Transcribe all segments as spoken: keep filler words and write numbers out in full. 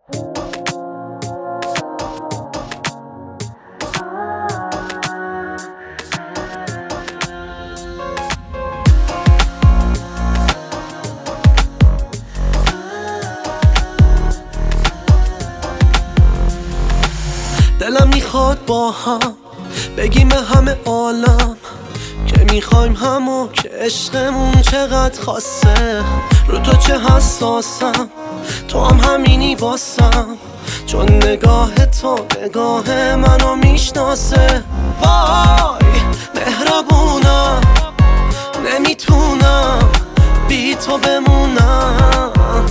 دلم میخواد با هم بگیم به همه عالم که میخوایم همو، که عشقمون چقدر خاصه. رو تو چه حساسم، تو هم همینی واسم، چون نگاه تو نگاه منو میشناسه. وای مهربونم، نمیتونم بی تو بمونم.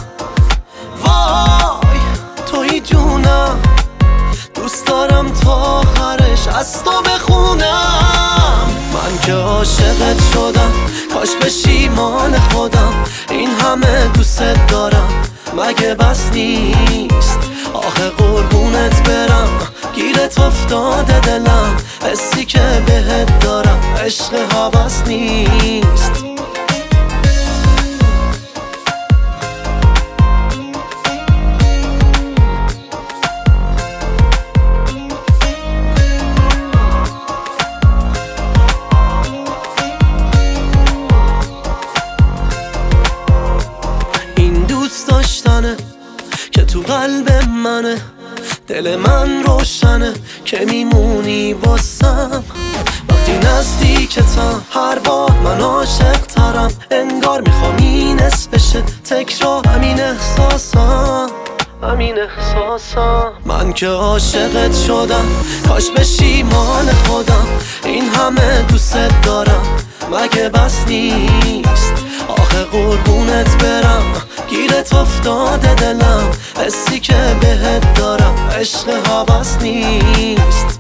وای توی جونم، دوست دارم تا آخرش از تو بخونم. من که عاشقت شدم، کاش پشیمان خودم. این همه دوست دارم، مگه بس نیست؟ آخه قربونت برم، گیرت افتاده دلم. حسی که بهت دارم عشق هوس نیست. که تو قلب منه، دل من روشنه که میمونی واسم. وقتی نزدیکتم هر بار من عاشق ترم، انگار میخوام این اسم بشه تکرار. همین احساسم، همین احساسم. من که عاشقت شدم، کاش پشیمان خودم. این همه دوست دارم، مگه بس نیست؟ آخه قربونت برم، گیرت افتاده دلم. حسی که بهت دارم عشق هوس نیست.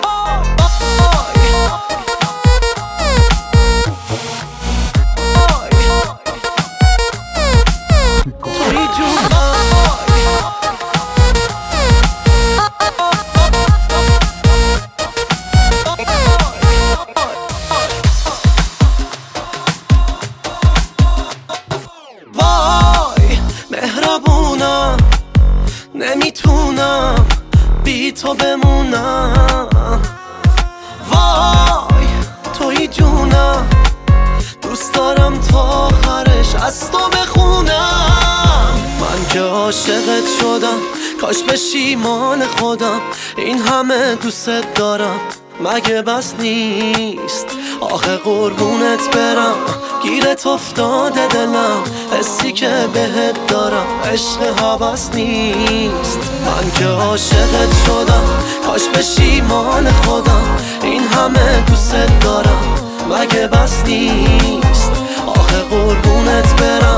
توی جون مهربونم، نمیتونم بی تو بمونم. وای توی جونم، دوست دارم تا آخرش از تو بخونم. من که عاشقت شدم، کاش پشیمان خودم. این همه دوست دارم، مگه بس نیست؟ آخه قربونت برم، گیرت افتاده دلم. حسی که بهت دارم عشق هوس نیست. من که عاشقت شدم، کاش پشیمان خودم. این همه دوست دارم، مگه بس نیست؟ آخه قربونت برم،